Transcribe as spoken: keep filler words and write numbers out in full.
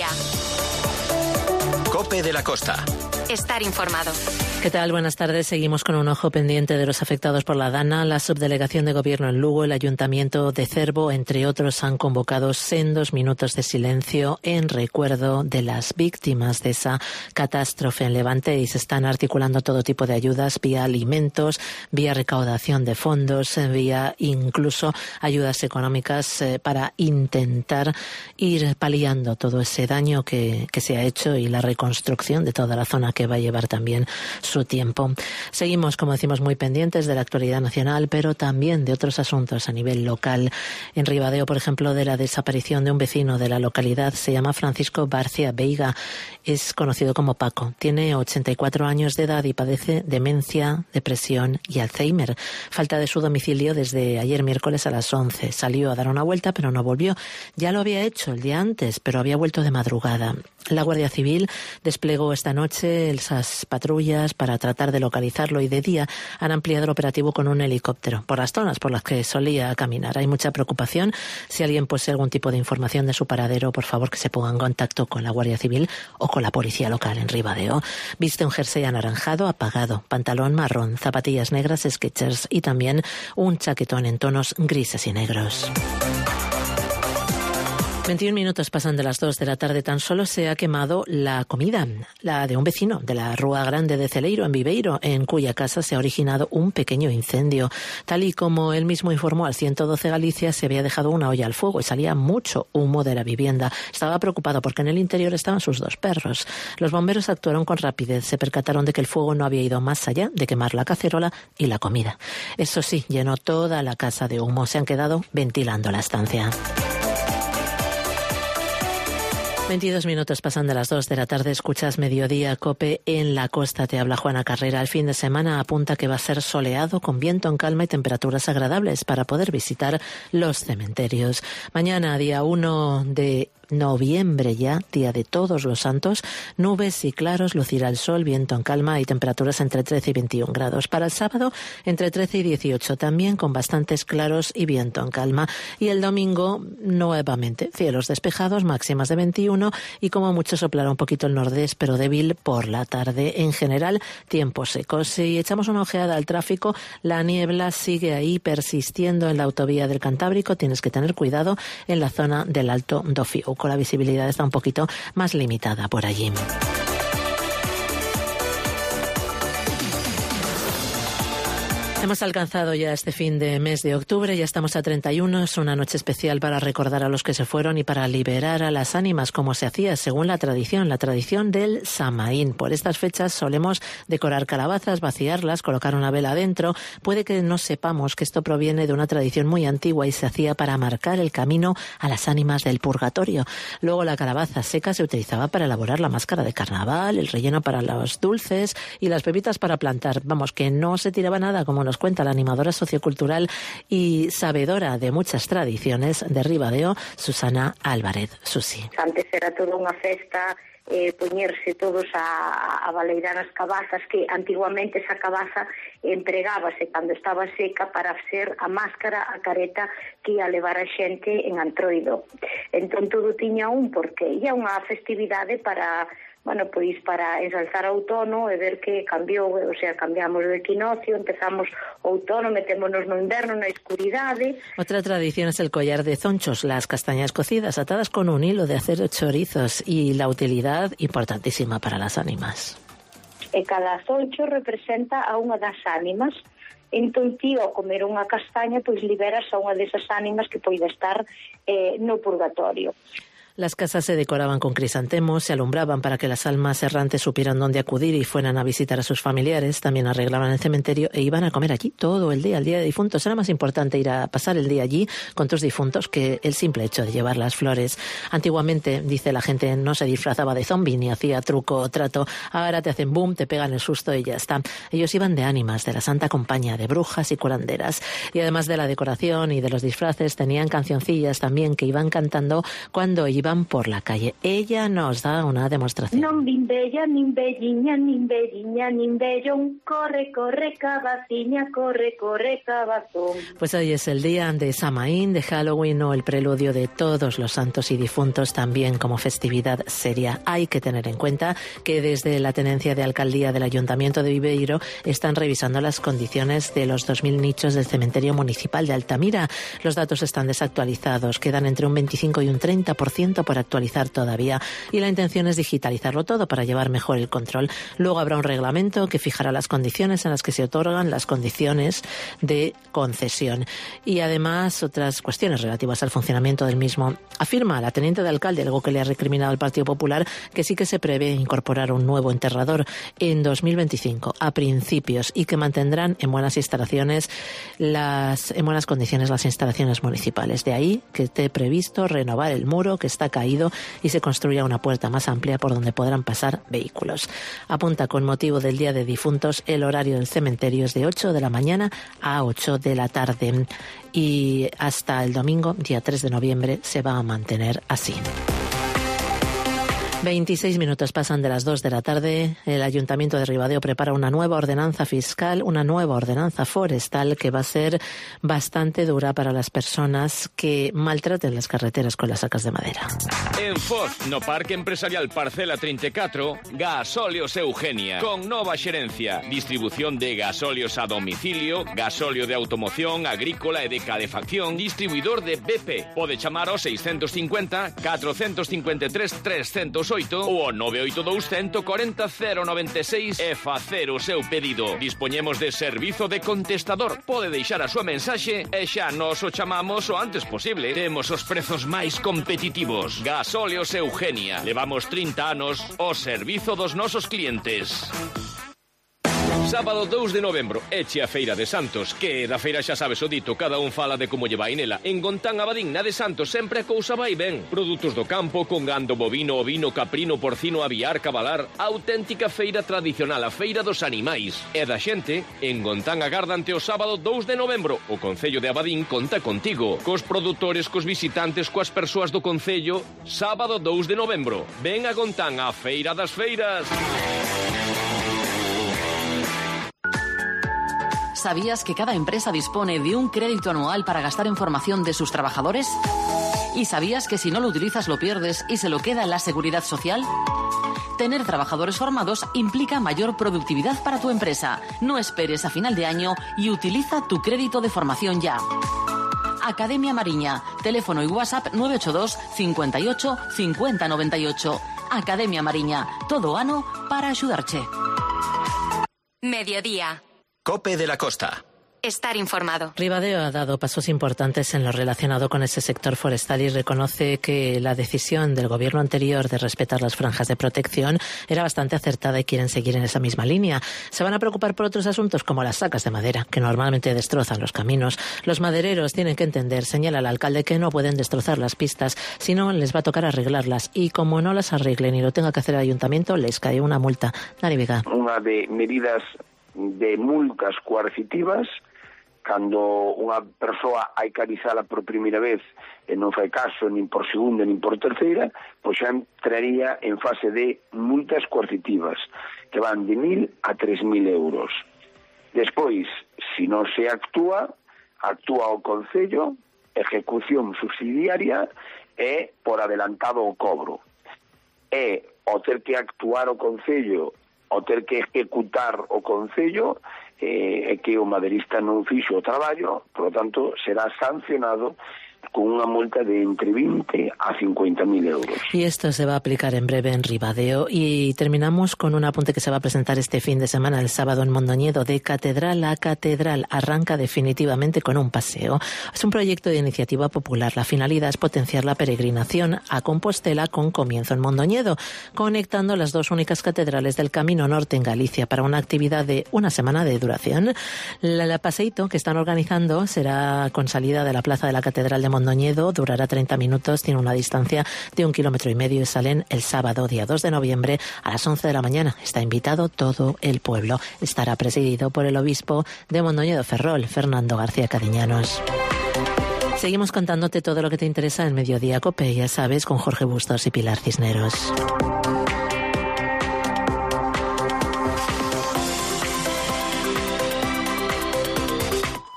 día. COPE de la Costa. Estar informado. ¿Qué tal? Buenas tardes. Seguimos con un ojo pendiente de los afectados por la Dana. La Subdelegación de Gobierno en Lugo, el Ayuntamiento de Cervo, entre otros, han convocado sendos minutos de silencio en recuerdo de las víctimas de esa catástrofe en Levante, y se están articulando todo tipo de ayudas vía alimentos, vía recaudación de fondos, vía incluso ayudas económicas eh, para intentar ir paliando todo ese daño que, que se ha hecho y la reconstrucción de toda la zona, que va a llevar también su tiempo. Seguimos, como decimos, muy pendientes de la actualidad nacional, pero también de otros asuntos a nivel local. En Ribadeo, por ejemplo, de la desaparición de un vecino de la localidad. Se llama Francisco Barcia Veiga. Es conocido como Paco. Tiene ochenta y cuatro años de edad y padece demencia, depresión y Alzheimer. Falta de su domicilio desde ayer miércoles a las once. Salió a dar una vuelta, pero no volvió. Ya lo había hecho el día antes, pero había vuelto de madrugada. La Guardia Civil desplegó esta noche esas patrullas para tratar de localizarlo, y de día han ampliado el operativo con un helicóptero por las zonas por las que solía caminar. Hay mucha preocupación. Si alguien posee algún tipo de información de su paradero, por favor que se ponga en contacto con la Guardia Civil o con la policía local en Ribadeo. Viste un jersey anaranjado apagado, pantalón marrón, zapatillas negras Skechers y también un chaquetón en tonos grises y negros. veintiún minutos pasan de las dos de la tarde. Tan solo se ha quemado la comida, la de un vecino de la Rúa Grande de Celeiro, en Viveiro, en cuya casa se ha originado un pequeño incendio. Tal y como él mismo informó al ciento doce Galicia, se había dejado una olla al fuego y salía mucho humo de la vivienda. Estaba preocupado porque en el interior estaban sus dos perros. Los bomberos actuaron con rapidez. Se percataron de que el fuego no había ido más allá de quemar la cacerola y la comida. Eso sí, llenó toda la casa de humo. Se han quedado ventilando la estancia. veintidós minutos pasan de las dos de la tarde. Escuchas Mediodía COPE en la costa. Te habla Juana Carrera. El fin de semana apunta que va a ser soleado, con viento en calma y temperaturas agradables para poder visitar los cementerios. Mañana, día uno de noviembre ya, día de Todos los Santos, nubes y claros, lucirá el sol, viento en calma y temperaturas entre trece y veintiún grados. Para el sábado, entre trece y dieciocho, también con bastantes claros y viento en calma. Y el domingo, nuevamente, cielos despejados, máximas de veintiuno, y como mucho soplará un poquito el nordés, pero débil por la tarde. En general, tiempo seco. Si echamos una ojeada al tráfico, la niebla sigue ahí persistiendo en la autovía del Cantábrico. Tienes que tener cuidado en la zona del Alto do Fiuco. La visibilidad está un poquito más limitada por allí. Hemos alcanzado ya este fin de mes de octubre, ya estamos a treinta y uno, es una noche especial para recordar a los que se fueron y para liberar a las ánimas, como se hacía según la tradición, la tradición del Samaín. Por estas fechas solemos decorar calabazas, vaciarlas, colocar una vela adentro. Puede que no sepamos que esto proviene de una tradición muy antigua y se hacía para marcar el camino a las ánimas del purgatorio. Luego la calabaza seca se utilizaba para elaborar la máscara de carnaval, el relleno para los dulces y las pepitas para plantar. Vamos, que no se tiraba nada, como nos cuenta la animadora sociocultural y sabedora de muchas tradiciones de Ribadeo, Susana Álvarez. Susi. Antes era toda unha festa, eh, poñerse todos a, a baleirar as cabazas, que antiguamente esa cabaza empregábase cando estaba seca para ser a máscara, a careta que ia levar a xente en Antroido. Entón todo tiña un porqué. E é unha festividade para... Bueno, pois para ensalzar o outono e ver que cambiou, o sea, cambiamos o equinoccio, empezamos o outono, metémonos no inverno, na escuridade. Otra tradición es el collar de zonchos, las castañas cocidas atadas con un hilo de hacer chorizos, y la utilidad importantísima para las ánimas. E cada zoncho representa a unha das ánimas. Entón, ti, ao comer unha castaña, pois liberas a unha desas ánimas que poida estar eh, no purgatorio. Las casas se decoraban con crisantemos, se alumbraban para que las almas errantes supieran dónde acudir y fueran a visitar a sus familiares. También arreglaban el cementerio e iban a comer allí todo el día, el día de difuntos. Era más importante ir a pasar el día allí con tus difuntos que el simple hecho de llevar las flores. Antiguamente, dice la gente, no se disfrazaba de zombi ni hacía truco o trato. Ahora te hacen boom, te pegan el susto y ya está. Ellos iban de ánimas, de la Santa Compañía, de brujas y curanderas. Y además de la decoración y de los disfraces, tenían cancioncillas también que iban cantando cuando iban salgan por la calle. Ella nos da una demostración. Non vin bella, nin belliña, nin belliña, nin bellón. Corre, corre, cabaciña, corre, corre, cabazón. Pues hoy es el día de Samaín, de Halloween o el preludio de todos los santos y difuntos, también como festividad seria. Hay que tener en cuenta que desde la Tenencia de Alcaldía del Ayuntamiento de Viveiro están revisando las condiciones de los dos mil nichos del cementerio municipal de Altamira. Los datos están desactualizados, quedan entre un veinticinco y un treinta por ciento por actualizar todavía, y la intención es digitalizarlo todo para llevar mejor el control. Luego habrá un reglamento que fijará las condiciones en las que se otorgan las condiciones de concesión y además otras cuestiones relativas al funcionamiento del mismo. Afirma la teniente de alcalde, algo que le ha recriminado al Partido Popular, que sí que se prevé incorporar un nuevo enterrador en dos mil veinticinco a principios y que mantendrán en buenas instalaciones las en buenas condiciones las instalaciones municipales. De ahí que esté previsto renovar el muro que está caído y se construya una puerta más amplia por donde podrán pasar vehículos. Apunta, con motivo del Día de Difuntos, el horario del cementerio es de ocho de la mañana a ocho de la tarde y hasta el domingo, día tres de noviembre, se va a mantener así. veintiséis minutos pasan de las dos de la tarde. El Ayuntamiento de Ribadeo prepara una nueva ordenanza fiscal, una nueva ordenanza forestal que va a ser bastante dura para las personas que maltraten las carreteras con las sacas de madera. En Foz, no Parque Empresarial Parcela treinta y catro, Gasóleos Eugenia, con nova xerencia, distribución de gasóleos a domicilio, gasóleo de automoción, agrícola e de calefacción, distribuidor de B P. Pode chamar ao seiscentos cincuenta, cuatrocentos cincuenta e tres, trescentos oito ou ao nove oito dous, cento cuarenta, cero noventa e seis e facer o seu pedido. Dispoñemos de servizo de contestador. Pode deixar a súa mensaxe e xa nos o chamamos o antes posible. Temos os prezos máis competitivos. Gasóleos Eugenia. Levamos trinta anos ao servizo dos nosos clientes. Sábado dous de novembro, eche a Feira de Santos, que da feira xa sabes o dito, cada un fala de como lle vai nela. En Gontán Abadín, na de Santos, sempre a cousa vai ben. Produtos do campo, con gando bovino, ovino, caprino, porcino, aviar, cabalar. Auténtica feira tradicional, a feira dos animais. E da xente, en Gontán agardante o sábado dous de novembro. O Concello de Abadín conta contigo. Cos produtores, cos visitantes, coas persoas do Concello. Sábado dous de novembro. Ven a Gontán, a Feira das Feiras. ¿Sabías que cada empresa dispone de un crédito anual para gastar en formación de sus trabajadores? ¿Y sabías que si no lo utilizas lo pierdes y se lo queda en la Seguridad Social? Tener trabajadores formados implica mayor productividad para tu empresa. No esperes a final de año y utiliza tu crédito de formación ya. Academia Mariña, teléfono y WhatsApp nueve ocho dos, cincuenta y ocho, cincuenta noventa y ocho. Academia Mariña, todo ano para ayudarte. Mediodía. Cope de la Costa. Estar informado. Ribadeo ha dado pasos importantes en lo relacionado con ese sector forestal y reconoce que la decisión del gobierno anterior de respetar las franjas de protección era bastante acertada y quieren seguir en esa misma línea. Se van a preocupar por otros asuntos como las sacas de madera, que normalmente destrozan los caminos. Los madereros tienen que entender, señala el alcalde, que no pueden destrozar las pistas, sino les va a tocar arreglarlas. Y como no las arreglen y lo tenga que hacer el ayuntamiento, les cae una multa. Dani Vega. Unha de medidas de multas coercitivas cando unha persoa hai que avisala por primeira vez e non fai caso nin por segunda nin por terceira, pois xa entraría en fase de multas coercitivas que van de mil a tres mil euros. Despois, se non se actúa, actúa o Concello, ejecución subsidiaria e por adelantado o cobro. E o ter que actuar o Concello, o ter que ejecutar o Concello, é eh, que o maderista non fixo o traballo, por lo tanto, será sancionado con una multa de entre veinte a cincuenta mil euros. Y esto se va a aplicar en breve en Ribadeo. Y terminamos con un apunte que se va a presentar este fin de semana, el sábado, en Mondoñedo. De catedral a catedral, arranca definitivamente con un paseo. Es un proyecto de iniciativa popular. La finalidad es potenciar la peregrinación a Compostela con comienzo en Mondoñedo, conectando las dos únicas catedrales del Camino Norte en Galicia para una actividad de una semana de duración. La, la paseíto que están organizando será con salida de la plaza de la Catedral de Mondoñedo, durará treinta minutos, tiene una distancia de un kilómetro y medio y salen el sábado, día dos de noviembre, a las once de la mañana. Está invitado todo el pueblo. Estará presidido por el obispo de Mondoñedo Ferrol, Fernando García Cadiñanos. Seguimos contándote todo lo que te interesa en Mediodía COPE, ya sabes, con Jorge Bustos y Pilar Cisneros.